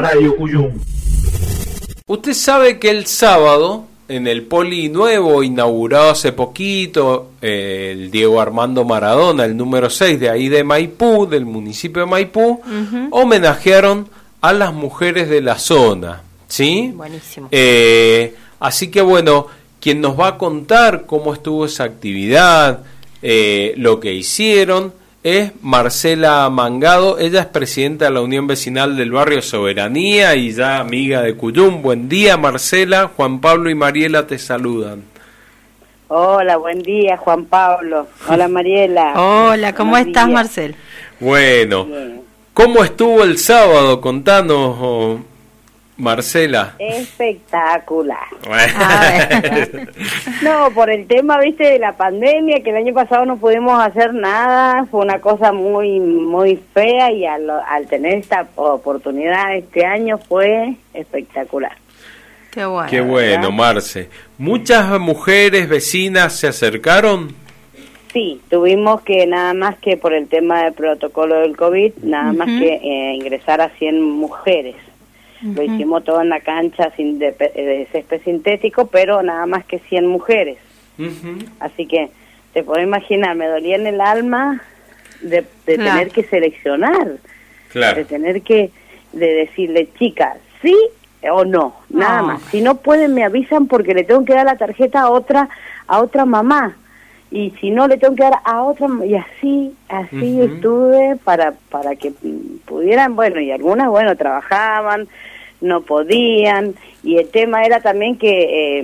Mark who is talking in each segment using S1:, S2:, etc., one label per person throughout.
S1: Radio Cuyum.
S2: Usted sabe que el sábado, en el Poli nuevo, inaugurado hace poquito, el Diego Armando Maradona, el número 6 de ahí de Maipú, del municipio de Maipú, homenajearon a las mujeres de la zona, ¿sí?
S3: Buenísimo.
S2: Así que bueno, quien nos va a contar cómo estuvo esa actividad, lo que hicieron, es Marcela Mangado. Ella es presidenta de la Unión Vecinal del Barrio Soberanía y ya amiga de Cuyum. Buen día, Marcela. Juan Pablo y Mariela te saludan.
S4: Hola, buen día, Juan Pablo. Hola, Mariela.
S3: Hola, ¿cómo estás, Marcel?
S2: Bueno,
S4: Bien.
S2: ¿Cómo estuvo el sábado? Contanos, Marcela.
S4: Espectacular.
S2: Bueno.
S4: No, por el tema, viste, de la pandemia, que el año pasado no pudimos hacer nada, fue una cosa muy fea, y al tener esta oportunidad este año fue espectacular.
S3: Qué bueno.
S2: Qué bueno, Marce. ¿Muchas mujeres vecinas se acercaron?
S4: Sí, tuvimos que nada más que por el tema del protocolo del COVID, nada más que ingresar a 100 mujeres. Lo hicimos todo en la cancha de césped sintético, pero nada más que 100 mujeres. Así que te puedo imaginar, me dolía en el alma de tener que seleccionar, de tener que decirle, chicas, sí o no, nada más. Si no pueden, me avisan, porque le tengo que dar la tarjeta a otra mamá. Y si no, le tengo que dar a otra, y así estuve para que pudieran, bueno, y algunas, bueno, trabajaban, no podían, y el tema era también que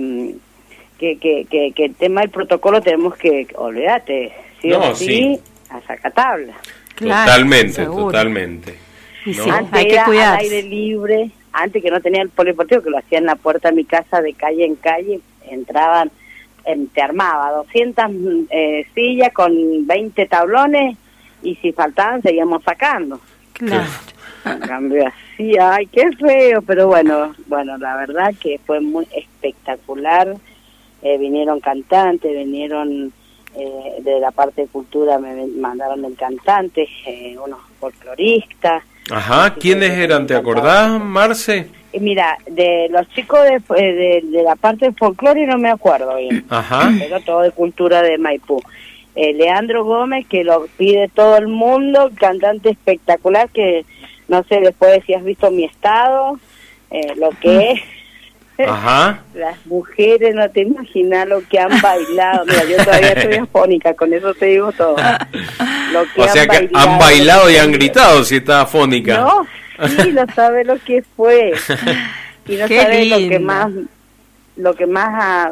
S4: el tema del protocolo tenemos que, olvídate, sí, a sacatabla.
S3: Claro,
S2: totalmente,
S3: seguro.
S2: totalmente.
S3: Y
S2: ¿no?
S3: sí,
S4: Antes
S3: hay que
S4: era
S3: cuidarse.
S4: al aire libre, antes que no tenía el polideportivo, que lo hacía en la puerta de mi casa, de calle en calle, entraban, te armaba 200 sillas con 20 tablones, y si faltaban seguíamos sacando.
S3: Claro.
S4: En cambio así, ay, qué feo, pero bueno, la verdad que fue muy espectacular. Vinieron cantantes, vinieron de la parte de cultura, me mandaron el cantante, unos folcloristas.
S2: Ajá, ¿quiénes eran? ¿Te acordás, Marce?
S4: Mira, de los chicos de la parte de folclore no me acuerdo bien, pero todo de cultura de Maipú. Leandro Gómez, que lo pide todo el mundo, cantante espectacular, que no sé después si has visto Mi Estado, lo que es. Las mujeres, no te imaginas lo que han bailado. Mira, yo todavía estoy afónica, con eso te digo todo. Lo que
S2: o sea que han bailado y han gritado, si está afónica.
S4: No, sí, no sabe lo que fue. Y no sabe lo que más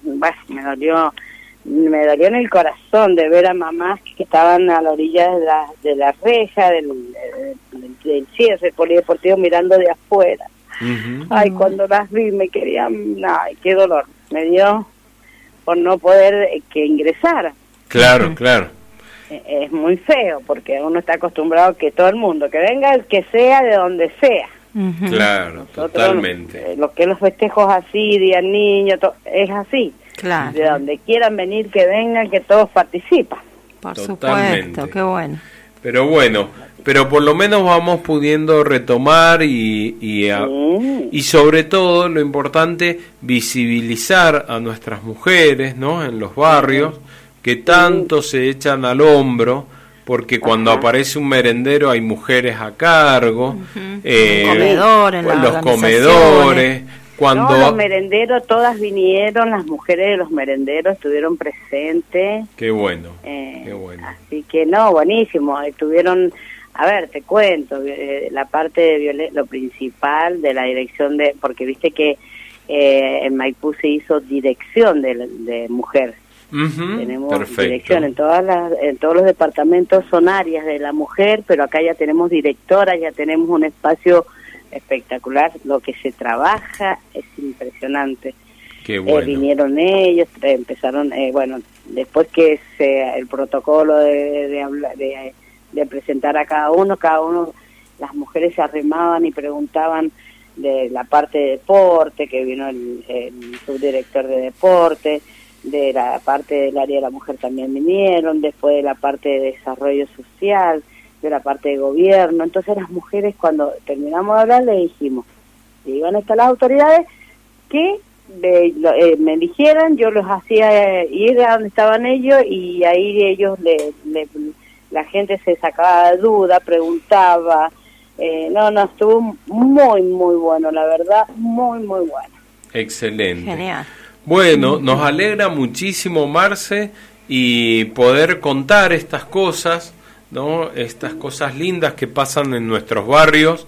S4: me dolió en el corazón de ver a mamás que estaban a la orilla de la reja del cierre polideportivo, mirando de afuera. Ay, cuando las vi me querían, ay, qué dolor me dio por no poder que ingresara.
S2: Claro.
S4: Es muy feo, porque uno está acostumbrado a que todo el mundo, que venga el que sea, de donde sea.
S2: Claro, nosotros, totalmente.
S4: Lo que los festejos así, Día Niño, es así.
S3: Claro.
S4: De donde quieran venir, que vengan, que todos participan.
S3: Por
S2: Totalmente.
S3: supuesto, qué bueno.
S2: Pero bueno, por lo menos vamos pudiendo retomar y sobre todo, lo importante, visibilizar a nuestras mujeres, ¿no? En los barrios, que tanto se echan al hombro, porque cuando aparece un merendero hay mujeres a cargo, los comedores. Cuando
S4: los merenderos, todas vinieron, las mujeres de los merenderos estuvieron presentes.
S2: Qué bueno, qué bueno.
S4: Así que no, buenísimo. Estuvieron, a ver, te cuento, la parte de lo principal de la dirección de, porque viste que en Maipú se hizo dirección de mujer. Tenemos dirección en todos los departamentos, son áreas de la mujer, pero acá ya tenemos directora, ya tenemos un espacio espectacular. Lo que se trabaja es impresionante.
S2: Qué bueno.
S4: Vinieron ellos, empezaron, bueno, después que el protocolo de presentar a cada uno, las mujeres se arrimaban y preguntaban de la parte de deporte, que vino el subdirector de deporte, de la parte del área de la mujer también vinieron, después de la parte de desarrollo social, de la parte de gobierno. Entonces las mujeres, cuando terminamos de hablar, le dijimos, iban a estar las autoridades que me dijeran, yo los hacía ir a donde estaban ellos y ahí ellos la gente se sacaba de duda, preguntaba. No, estuvo muy, muy bueno, la verdad, muy, muy bueno.
S2: Excelente.
S3: Genial.
S2: Bueno, nos alegra muchísimo, Marce, y poder contar estas cosas, ¿no? Estas cosas lindas que pasan en nuestros barrios,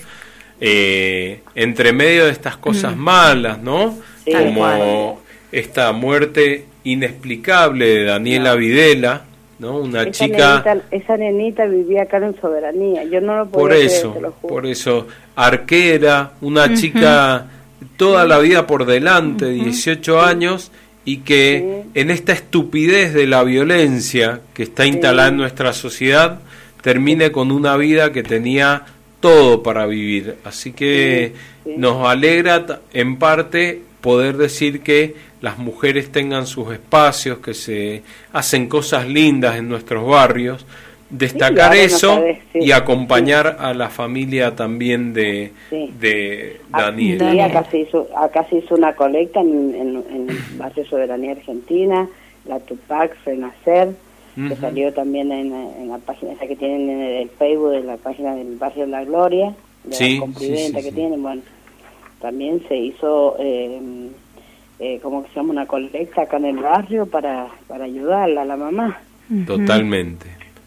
S2: entre medio de estas cosas malas, ¿no?
S4: Sí,
S2: como esta muerte inexplicable de Daniela Videla, ¿no? Una chica...
S4: Esa nenita vivía acá en Soberanía, yo no lo podía creer, te lo juro.
S2: Por eso, arquera, una chica toda la vida por delante, 18 años, y que en esta estupidez de la violencia que está instalada en nuestra sociedad, termine con una vida que tenía todo para vivir. Así que nos alegra en parte poder decir que las mujeres tengan sus espacios, que se hacen cosas lindas en nuestros barrios, destacar eso y acompañar a la familia también de Daniela.
S4: Sí, acá se hizo una colecta en el barrio Soberanía Argentina, la Tupac Renacer, que salió también en la página esa que tienen en el Facebook de la página del barrio La Gloria, de la compra-venta que tienen. Bueno, también se hizo como que se llama, una colecta acá en el barrio para ayudarla a la mamá.
S2: Totalmente.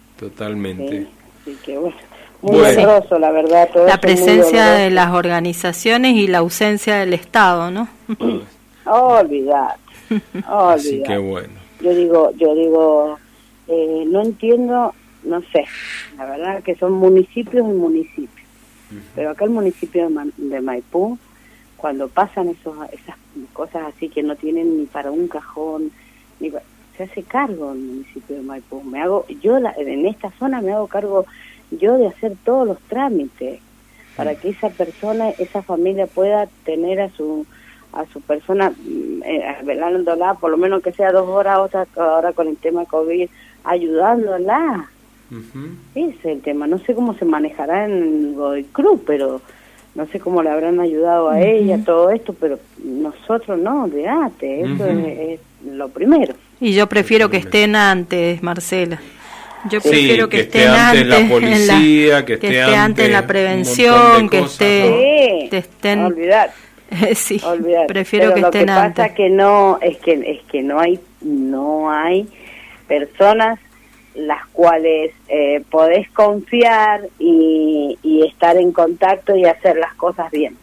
S4: Sí, que bueno, muy doloroso, la verdad. Todo
S3: la presencia de las organizaciones y la ausencia del Estado, ¿no?
S4: Olvidate.
S2: Así que bueno.
S4: Yo digo, no entiendo, no sé, la verdad que son municipios y municipios, pero acá el municipio de Maipú, cuando pasan esas cosas así que no tienen ni para un cajón, se hace cargo el municipio de Maipú. En esta zona me hago cargo yo de hacer todos los trámites para que esa persona, esa familia pueda tener a su persona velándola, por lo menos que sea 2 horas, ahora con el tema COVID, ayudándola. Ese es el tema. No sé cómo se manejará en Godoy Cruz, pero no sé cómo le habrán ayudado a ella todo esto, pero nosotros no, olvídate, eso es lo primero.
S3: Y yo prefiero que estén antes, Marcela. Yo prefiero que estén
S2: antes la policía, que esté antes
S3: en la prevención, que estén...
S4: Olvidate.
S3: Sí,
S4: olvidate.
S3: Prefiero
S4: pero
S3: que estén antes.
S4: Lo que pasa que es que no hay personas las cuales podés confiar y estar en contacto y hacer las cosas bien.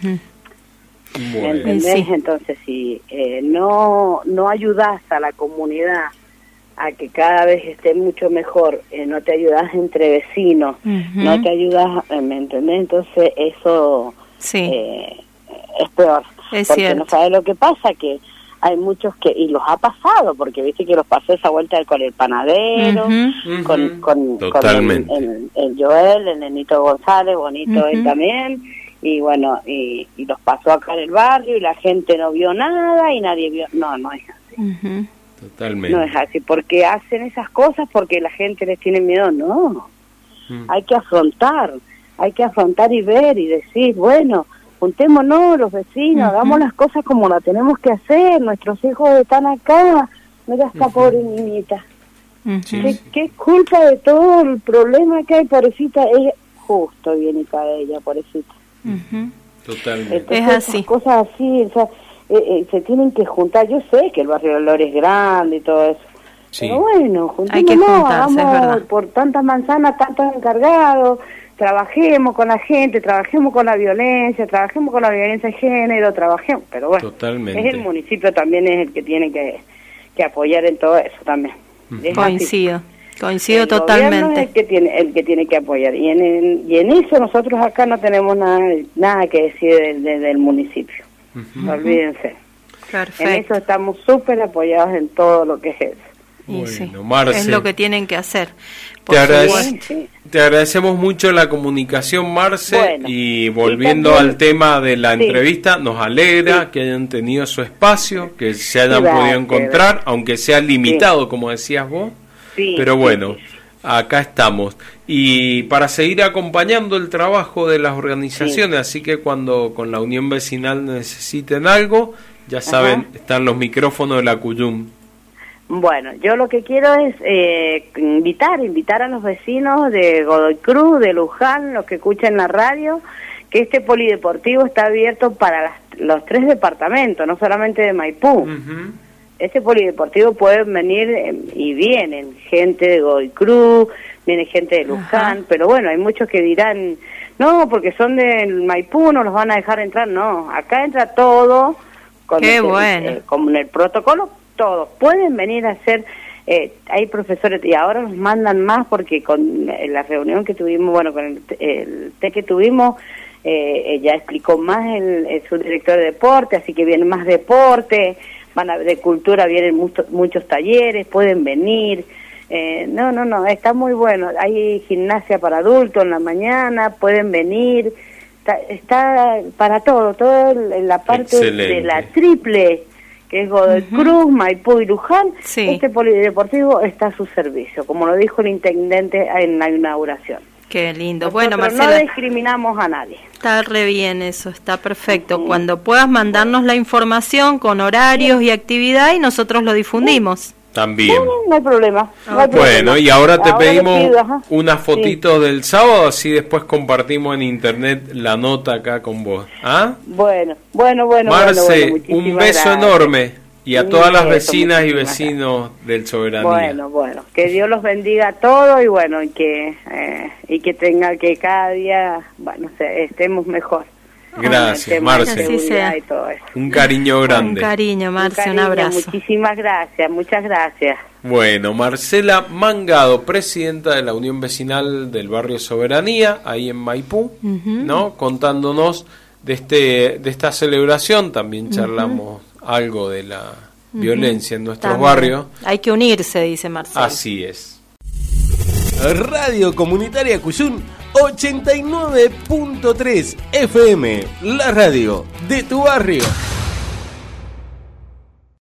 S4: ¿Entendés? Sí. Entonces, si no ayudás a la comunidad a que cada vez esté mucho mejor, no te ayudás entre vecinos, no te ayudás, ¿me entendés? Entonces eso es peor.
S3: Es
S4: porque
S3: cierto.
S4: No sabes lo que pasa, que hay muchos que, y los ha pasado, porque viste que los pasó esa vuelta con el panadero, con el Joel, el Nenito González, bonito él también, y bueno, y los pasó acá en el barrio, y la gente no vio nada, y nadie vio, no es así.
S2: Totalmente.
S4: No es así, porque hacen esas cosas porque la gente les tiene miedo, no. Hay que afrontar y ver y decir, bueno, juntémonos los vecinos, hagamos las cosas como las tenemos que hacer, nuestros hijos están acá, mira esta pobre niñita. ¿Qué culpa de todo el problema que hay, pobrecita? Ella, justo viene para ella, pobrecita.
S2: Totalmente.
S4: Entonces,
S3: Es así.
S4: Cosas así, o sea, se tienen que juntar. Yo sé que el barrio de Lore es grande y todo eso, pero bueno, juntémonos, hagamos por tantas manzanas, tantos encargados, trabajemos con la gente, trabajemos con la violencia de género, trabajemos, pero bueno,
S2: totalmente.
S4: Es el municipio también es el que tiene que apoyar en todo eso también.
S3: Coincido totalmente.
S4: Es el que tiene que apoyar, y en eso nosotros acá no tenemos nada que decir del municipio. Olvídense.
S3: Perfecto.
S4: En eso estamos súper apoyados en todo lo que es eso.
S2: Bueno, Marce,
S3: es lo que tienen que hacer.
S2: Te agradecemos mucho la comunicación, Marce, y volviendo al tema de la entrevista, nos alegra que hayan tenido su espacio, que se hayan podido encontrar, aunque sea limitado, como decías vos, pero bueno, acá estamos. Y para seguir acompañando el trabajo de las organizaciones, así que cuando con la Unión Vecinal necesiten algo, ya saben, están los micrófonos de la Cuyum.
S4: Bueno, yo lo que quiero es invitar a los vecinos de Godoy Cruz, de Luján, los que escuchan la radio, que este polideportivo está abierto para los 3 departamentos, no solamente de Maipú. Este polideportivo pueden venir y vienen gente de Godoy Cruz, viene gente de Luján, pero bueno, hay muchos que dirán, no, porque son del Maipú, no los van a dejar entrar. No, acá entra todo con el protocolo. Todos pueden venir a hacer, hay profesores, y ahora nos mandan más porque con la reunión que tuvimos, bueno, con el té que tuvimos, ya explicó más el subdirector de deporte, así que viene más deporte, de cultura vienen muchos talleres, pueden venir, no, está muy bueno, hay gimnasia para adultos en la mañana, pueden venir, está para todo en la parte de la triple, que es Godoy Cruz, Maipú y Luján. Este polideportivo está a su servicio, como lo dijo el intendente en la inauguración.
S3: Qué lindo.
S4: Nosotros,
S3: bueno, Marcela,
S4: no discriminamos a nadie.
S3: Está re bien eso, está perfecto. Cuando puedas mandarnos la información con horarios y actividad y nosotros lo difundimos.
S2: También.
S4: No hay problema.
S2: Bueno, y ahora te pedimos unas fotitos del sábado, así después compartimos en internet la nota acá con vos. ¿Ah?
S4: Bueno.
S2: Marce, un beso enorme. Y a todas las vecinas y vecinos del Soberanía.
S4: Bueno, que Dios los bendiga a todos y que tenga que cada día, estemos mejor.
S2: Gracias, Marce. Un cariño grande.
S3: Un cariño, Marce, un abrazo.
S4: Muchísimas gracias, muchas gracias.
S2: Bueno, Marcela Mangado, presidenta de la Unión Vecinal del Barrio Soberanía, ahí en Maipú, ¿no? Contándonos de esta celebración. También charlamos algo de la violencia en nuestros barrios.
S3: Hay que unirse, dice Marcelo.
S2: Así es.
S1: Radio Comunitaria Cuyum 89.3 FM, la radio de tu barrio.